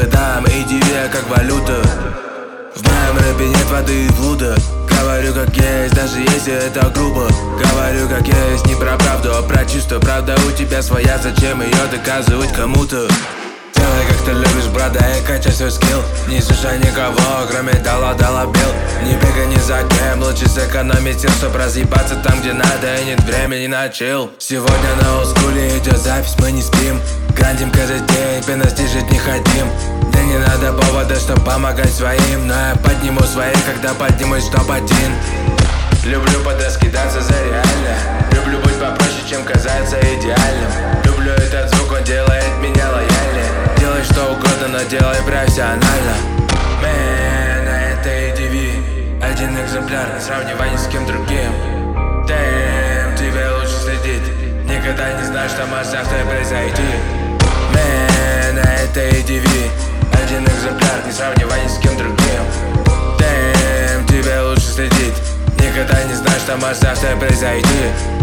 выдам ADV как валюта. В моем рэпе нет воды и блуда. Говорю как есть, даже если это грубо. Говорю как есть, не про правду, а про чувство. Правда у тебя своя, зачем ее доказывать кому-то? Делай как ты любишь, брата, и качай свой скилл. Не слушай никого, кроме дала бил. Не бегай ни за кем, лучше сэкономить сил, чтоб разъебаться там, где надо, и нет времени на чил. Сегодня на олдскуле идет запись, мы не спим. Грандим каждый день, пености жить не хотим. Мне не надо повода, чтоб помогать своим, но я подниму свои, когда поднимусь в топ-1. Люблю подраскидаться за реально. Люблю быть попроще, чем казаться идеальным. Люблю этот звук, он делает меня лояльнее. Делай что угодно, но делай профессионально. Мэн, это ADV, один экземпляр, не сравнивай ни с кем другим. Дэм, тебе лучше следить. Никогда не знаешь, что может завтра произойти. Мэн, это ADV, один экземпляр, не сравнивай ни с кем другим. Дэм, тебе лучше следить. Никогда не знаешь, что может завтра произойти.